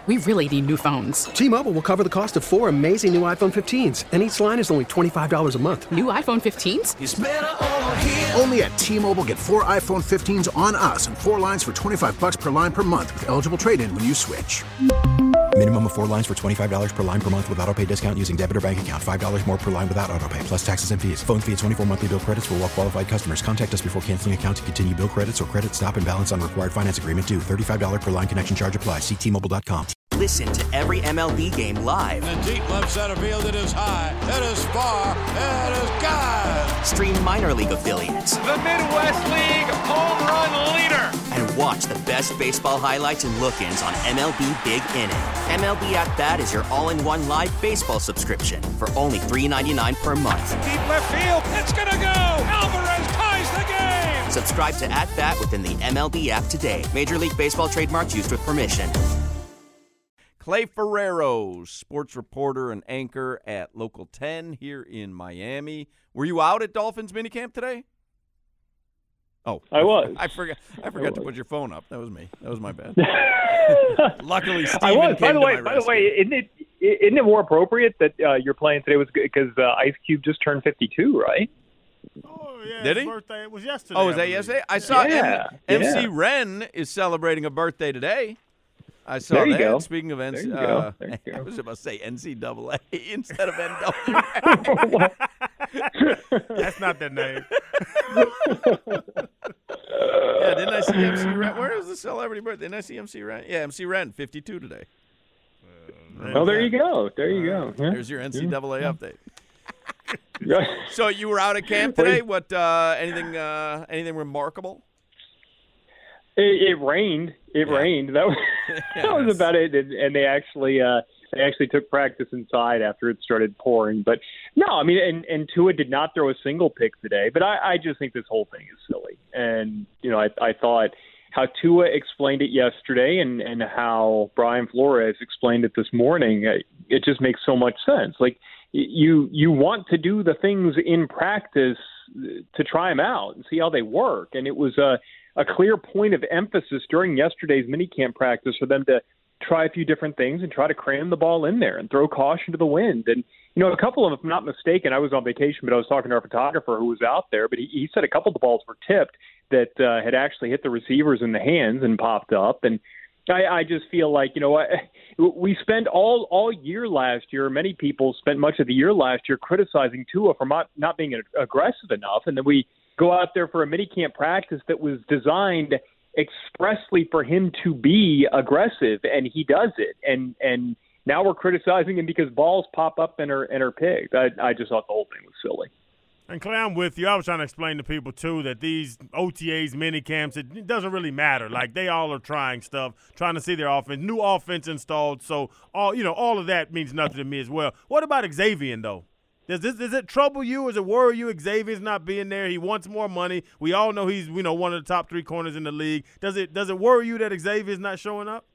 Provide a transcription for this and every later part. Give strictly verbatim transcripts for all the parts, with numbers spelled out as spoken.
We really need new phones. T-Mobile will cover the cost of four amazing new iPhone fifteens, and each line is only twenty-five dollars a month. New iPhone fifteens? It's better over here. Only at T-Mobile, get four iPhone fifteens on us and four lines for twenty-five dollars per line per month with eligible trade-in when you switch. Minimum of four lines for twenty-five dollars per line per month with autopay discount using debit or bank account. five dollars more per line without autopay, plus taxes and fees. Phone fee at twenty-four monthly bill credits for well-qualified customers. Contact us before canceling account to continue bill credits or credit stop and balance on required finance agreement due. thirty-five dollars per line connection charge applies. See T Mobile dot com. Listen to every M L B game live. In the deep left center field, it is high, it is far, it is gone. Stream minor league affiliates. The Midwest League home run leader. And watch the best baseball highlights and look-ins on M L B Big Inning. M L B At Bat is your all-in-one live baseball subscription for only three dollars and ninety-nine cents per month. Deep left field, it's gonna go. Alvarez ties the game. Subscribe to At Bat within the M L B app today. Major League Baseball trademarks used with permission. Clay Ferrero, sports reporter and anchor at Local ten here in Miami. Were you out at Dolphins minicamp today? Oh, I was. I forgot. I forgot I to put your phone up. That was me. That was my bad. Luckily, Steven I was. came By the way, to my by rescue. the way, isn't it isn't it more appropriate that uh, you're playing today was because uh, Ice Cube just turned fifty-two, right? Oh yeah, Did his he? birthday it was yesterday. Oh, was I that believe. yesterday? I saw Yeah, M- yeah. MC Ren is celebrating a birthday today. I saw There you that. go. Speaking of N C, There you go. uh, There you go. I was about to say N C double A instead of N W A. That's not their name. Yeah, didn't I see M C Ren? Where is the celebrity birthday? Didn't I see M C Ren? Yeah, M C Ren, fifty-two today. Oh, there you go. There you go. Yeah. There's your N C double A update. Yeah. So you were out at camp today. What? Uh, anything? Uh, anything remarkable? It, it rained. It Yeah. rained. That was that was about it. And, and they actually uh, they actually took practice inside after it started pouring. But no, I mean, and, and Tua did not throw a single pick today. But I, I just think this whole thing is silly. And you know, I, I thought how Tua explained it yesterday, and and how Brian Flores explained it this morning. It just makes so much sense. Like you you want to do the things in practice to try them out and see how they work. And it was a a clear point of emphasis during yesterday's minicamp practice for them to try a few different things and try to cram the ball in there and throw caution to the wind. And, you know, a couple of them, if I'm not mistaken, I was on vacation, but I was talking to our photographer who was out there, but he, he said a couple of the balls were tipped that uh, had actually hit the receivers in the hands and popped up. And I, I just feel like, you know, I, we spent all, all year last year, many people spent much of the year last year criticizing Tua for not, not being aggressive enough. And then we go out there for a minicamp practice that was designed expressly for him to be aggressive, and he does it. And and now we're criticizing him because balls pop up and are, and are picked. I, I just thought the whole thing was silly. And Clay, I'm with you. I was trying to explain to people, too, that these O T As, mini camps, it, it doesn't really matter. Like, they all are trying stuff, trying to see their offense, new offense installed. So, all you know, all of that means nothing to me as well. What about Xavier, though? Does this does it trouble you? Does it worry you? Xavier's not being there. He wants more money. We all know he's you know one of the top three corners in the league. Does it does it worry you that Xavier's not showing up?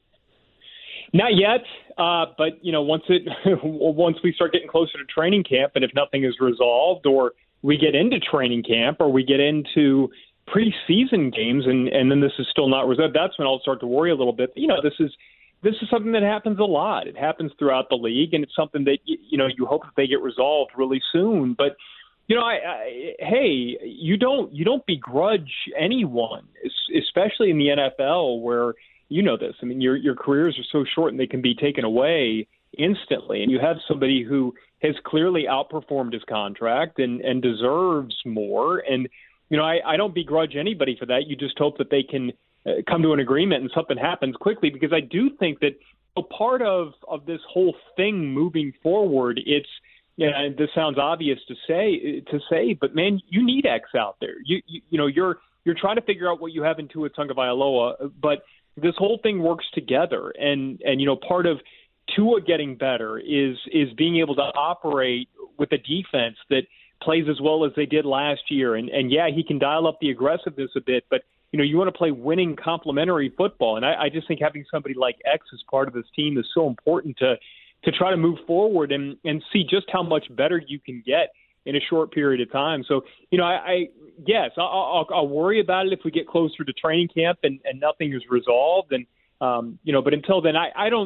Not yet, uh, but you know once it once we start getting closer to training camp, and if nothing is resolved, or we get into training camp, or we get into preseason games, and, and then this is still not resolved, that's when I'll start to worry a little bit. But, you know, this is. This is something that happens a lot. It happens throughout the league, and it's something that, you know, you hope that they get resolved really soon. But, you know, I, I, hey, you don't you don't begrudge anyone, especially in the N F L where, you know this. I mean, your your careers are so short and they can be taken away instantly. And you have somebody who has clearly outperformed his contract and, and deserves more. And, you know, I, I don't begrudge anybody for that. You just hope that they can uh, come to an agreement and something happens quickly, because I do think that a part of, of this whole thing moving forward, it's, you know, this sounds obvious to say, to say, but man, you need X out there. You, you, you know, you're, you're trying to figure out what you have in Tua Tagovailoa, but this whole thing works together. And, and, you know, part of Tua getting better is, is being able to operate with a defense that plays as well as they did last year. And, and yeah, he can dial up the aggressiveness a bit, but, you know, you want to play winning complementary football. And I, I just think having somebody like X as part of this team is so important to, to try to move forward and, and see just how much better you can get in a short period of time. So, you know, I, I yes, I'll, I'll, I'll worry about it if we get closer to training camp and, and nothing is resolved. And, um, you know, but until then, I, I don't,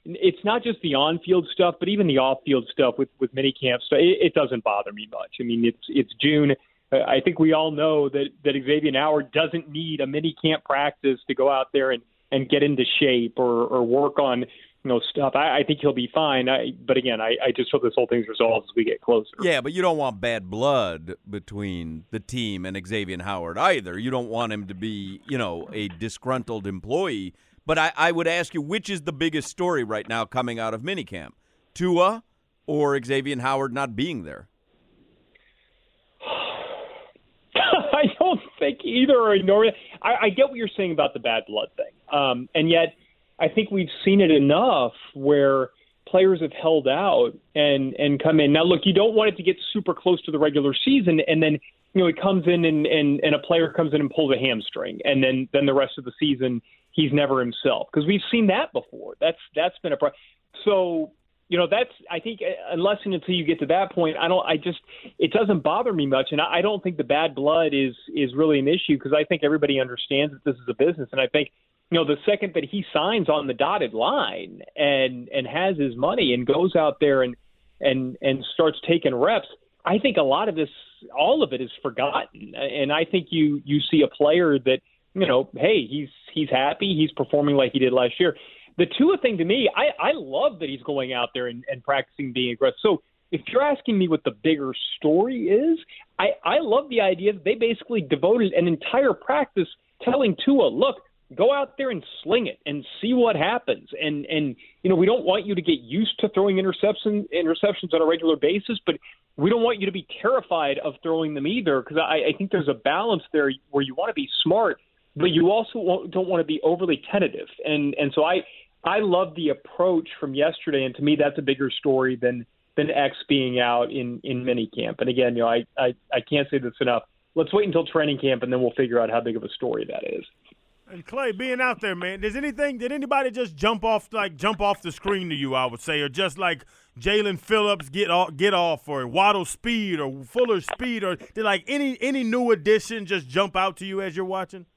it's not just the on-field stuff, but even the off-field stuff with, with mini camps. So it, it doesn't bother me much. I mean, it's it's June. I think we all know that, that Xavier Howard doesn't need a mini camp practice to go out there and, and get into shape or, or work on, you know, stuff. I, I think he'll be fine. I, but again, I, I just hope this whole thing's resolved as we get closer. Yeah, but you don't want bad blood between the team and Xavier Howard either. You don't want him to be, you know, a disgruntled employee. But I, I would ask you, which is the biggest story right now coming out of minicamp? Tua or Xavier Howard not being there? I don't think either are ignoring it. I, I get what you're saying about the bad blood thing. Um, and yet I think we've seen it enough where players have held out and, and come in. Now, look, you don't want it to get super close to the regular season, and then, you know, it comes in and, and, and a player comes in and pulls a hamstring, and then, then the rest of the season he's never himself. Because we've seen that before. That's That's been a problem. So, you know, that's, I think, unless and until you get to that point, I don't, I just, it doesn't bother me much. And I, I don't think the bad blood is, is really an issue because I think everybody understands that this is a business. And I think, you know, the second that he signs on the dotted line and, and has his money and goes out there and, and, and starts taking reps, I think a lot of this, all of it is forgotten. And I think you, you see a player that, you know, hey, he's, he's happy. He's performing like he did last year. The Tua thing to me, I, I love that he's going out there and, and practicing being aggressive. So if you're asking me what the bigger story is, I, I love the idea that they basically devoted an entire practice telling Tua, look, go out there and sling it and see what happens. And, and you know, we don't want you to get used to throwing interception, interceptions on a regular basis, but we don't want you to be terrified of throwing them either because I, I think there's a balance there where you want to be smart, but you also don't want to be overly tentative. And, and so I – I love the approach from yesterday, and to me, that's a bigger story than than X being out in, in minicamp. And again, you know, I, I, I can't say this enough. Let's wait until training camp, and then we'll figure out how big of a story that is. And Clay, being out there, man, does anything? Did anybody just jump off like jump off the screen to you? I would say, or just like Jalen Phillips get off, get off, or Waddle speed, or Fuller speed, or did like any any new addition just jump out to you as you're watching?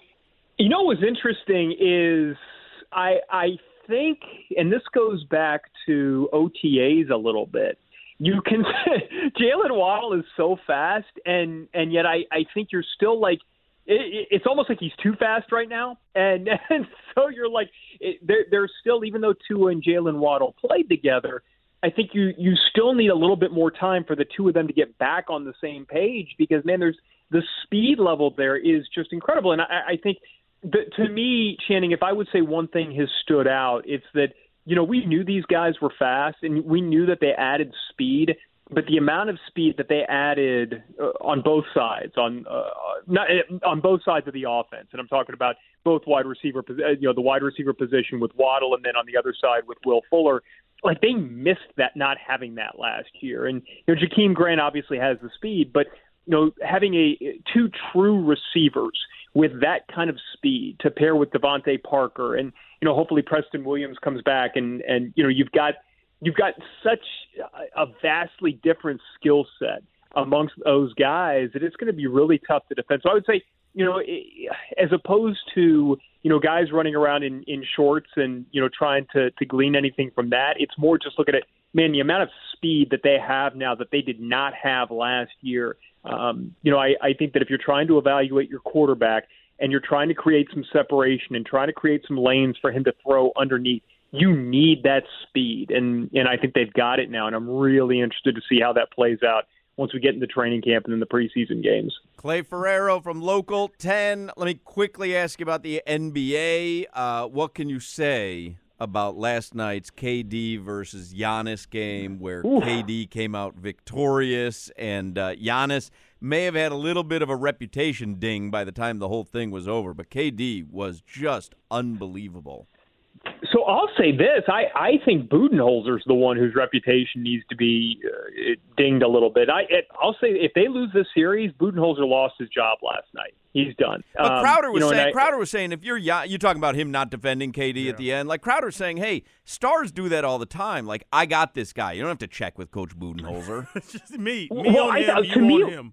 You know what's interesting is. I, I think, and this goes back to O T As a little bit, you can – Jalen Waddle is so fast, and, and yet I, I think you're still like it, – it's almost like he's too fast right now. And, and so you're like it, – there, there's still – even though Tua and Jalen Waddle played together, I think you, you still need a little bit more time for the two of them to get back on the same page because, man, there's the speed level there is just incredible. And I, I think – The, to me, Channing, if I would say one thing has stood out, it's that, you know, we knew these guys were fast and we knew that they added speed, but the amount of speed that they added uh, on both sides, on uh, not on both sides of the offense, and I'm talking about both wide receiver, you know, the wide receiver position with Waddle and then on the other side with Will Fuller, like they missed that not having that last year. And, you know, Jakeem Grant obviously has the speed, but, you know, having a two true receivers with that kind of speed to pair with Devontae Parker and, you know, hopefully Preston Williams comes back and, and, you know, you've got, you've got such a vastly different skill set amongst those guys that it's going to be really tough to defend. So I would say, you know, as opposed to, you know, guys running around in, in shorts and, you know, trying to, to glean anything from that, it's more just looking at, man, the amount of speed that they have now that they did not have last year. Um, you know, I, I think that if you're trying to evaluate your quarterback and you're trying to create some separation and trying to create some lanes for him to throw underneath, you need that speed. And, and I think they've got it now, and I'm really interested to see how that plays out once we get into training camp and then the preseason games. Clay Ferrero from Local ten. Let me quickly ask you about the N B A. Uh, what can you say about last night's K D versus Giannis game where Ooh. K D came out victorious and uh, Giannis may have had a little bit of a reputation ding by the time the whole thing was over, but K D was just unbelievable. So I'll say this. I, I think Budenholzer's the one whose reputation needs to be uh, dinged a little bit. I, it, I'll say if they lose this series, Budenholzer lost his job last night. He's done. But um, Crowder was you know, saying, I, Crowder was saying, if you're you talking about him not defending K D yeah. at the end, like Crowder's saying, hey, stars do that all the time. Like, I got this guy. You don't have to check with Coach Budenholzer. It's just me. Me well, on I, him, uh, you to me, on him.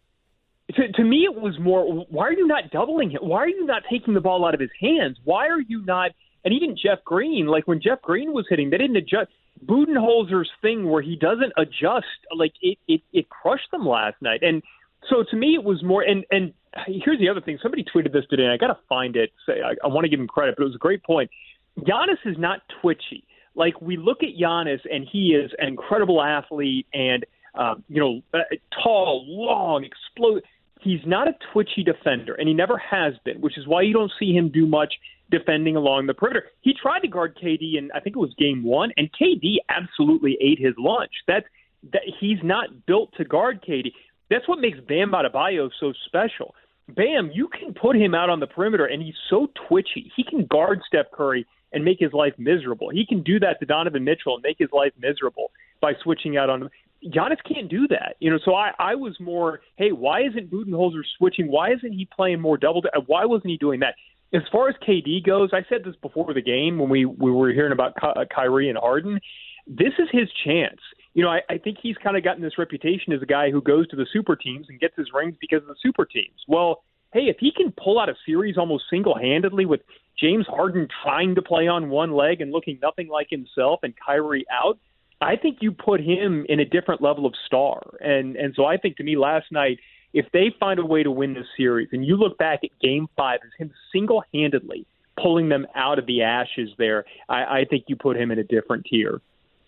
To, to me, it was more, why are you not doubling him? Why are you not taking the ball out of his hands? Why are you not – and even Jeff Green, like when Jeff Green was hitting, they didn't adjust. Budenholzer's thing where he doesn't adjust, like it, it, it crushed them last night. And so to me, it was more, and, and here's the other thing. Somebody tweeted this today, and I got to find it. Say, I, I want to give him credit, but it was a great point. Giannis is not twitchy. Like, we look at Giannis, and he is an incredible athlete and, um, you know, uh, tall, long, explosive. He's not a twitchy defender, and he never has been, which is why you don't see him do much defending along the perimeter. He tried to guard K D, and I think it was game one, and K D absolutely ate his lunch. That's, that he's not built to guard K D. That's what makes Bam Adebayo so special. Bam, you can put him out on the perimeter, and he's so twitchy. He can guard Steph Curry and make his life miserable. He can do that to Donovan Mitchell and make his life miserable by switching out on him. Giannis can't do that. You know, so I, I was more, hey, why isn't Budenholzer switching? Why isn't he playing more double? Why wasn't he doing that? As far as K D goes, I said this before the game when we, we were hearing about Ky- Kyrie and Harden. This is his chance. You know, I, I think he's kind of gotten this reputation as a guy who goes to the super teams and gets his rings because of the super teams. Well, hey, if he can pull out a series almost single-handedly with James Harden trying to play on one leg and looking nothing like himself and Kyrie out, I think you put him in a different level of star. And and so I think, to me, last night, if they find a way to win this series, and you look back at game five as him single-handedly pulling them out of the ashes there, I, I think you put him in a different tier.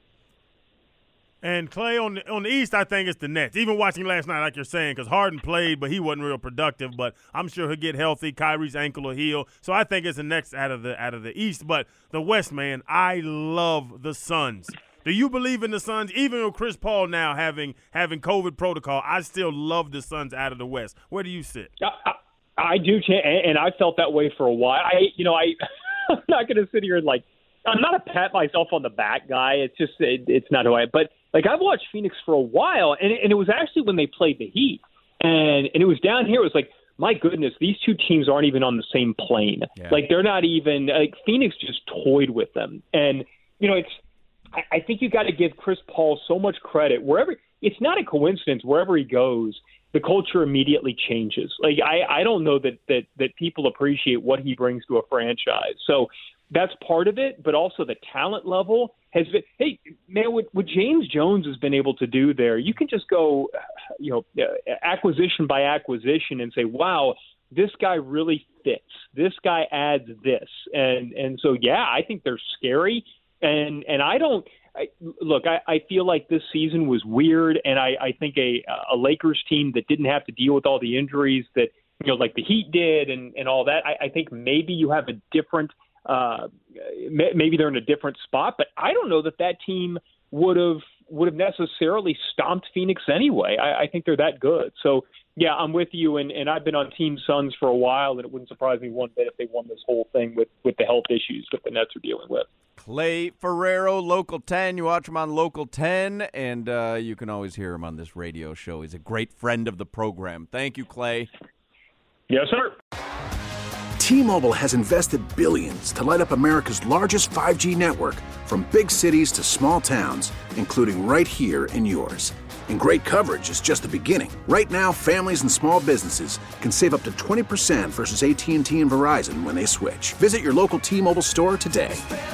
And, Clay, on the, on the East, I think it's the Nets. Even watching last night, like you're saying, because Harden played, but he wasn't real productive. But I'm sure he'll get healthy. Kyrie's ankle will heal. So I think it's the Nets out of the out of the East. But the West, man, I love the Suns. Do you believe in the Suns? Even with Chris Paul now having having COVID protocol, I still love the Suns out of the West. Where do you sit? I, I do, and I felt that way for a while. I, you know, I, I'm not going to sit here and, like, I'm not a pat myself on the back guy. It's just it, it's not who I am. But, like, I've watched Phoenix for a while, and, and it was actually when they played the Heat. And, and it was down here. It was like, my goodness, these two teams aren't even on the same plane. Yeah. Like, they're not even – like, Phoenix just toyed with them. And, you know, it's – I think you got to give Chris Paul so much credit. Wherever – it's not a coincidence. Wherever he goes, the culture immediately changes. Like, I, I don't know that, that, that people appreciate what he brings to a franchise. So – that's part of it, but also the talent level has been – hey, man, what, what James Jones has been able to do there, you can just go, you know, acquisition by acquisition and say, wow, this guy really fits. This guy adds this. And and so, yeah, I think they're scary. And and I don't I, – look, I, I feel like this season was weird, and I, I think a, a Lakers team that didn't have to deal with all the injuries that, you know, like the Heat did and, and all that, I, I think maybe you have a different – Uh, maybe they're in a different spot, but I don't know that that team would have would have necessarily stomped Phoenix anyway. I, I think they're that good. So, yeah, I'm with you, and, and I've been on Team Suns for a while, and it wouldn't surprise me one bit if they won this whole thing with, with the health issues that the Nets are dealing with. Clay Ferrero, Local ten. You watch him on Local ten, and uh, you can always hear him on this radio show. He's a great friend of the program. Thank you, Clay. Yes, sir. T-Mobile has invested billions to light up America's largest five G network, from big cities to small towns, including right here in yours. And great coverage is just the beginning. Right now, families and small businesses can save up to twenty percent versus A T and T and Verizon when they switch. Visit your local T-Mobile store today.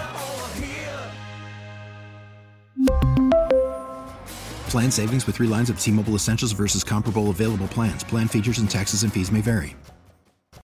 Plan savings with three lines of T-Mobile Essentials versus comparable available plans. Plan features and taxes and fees may vary.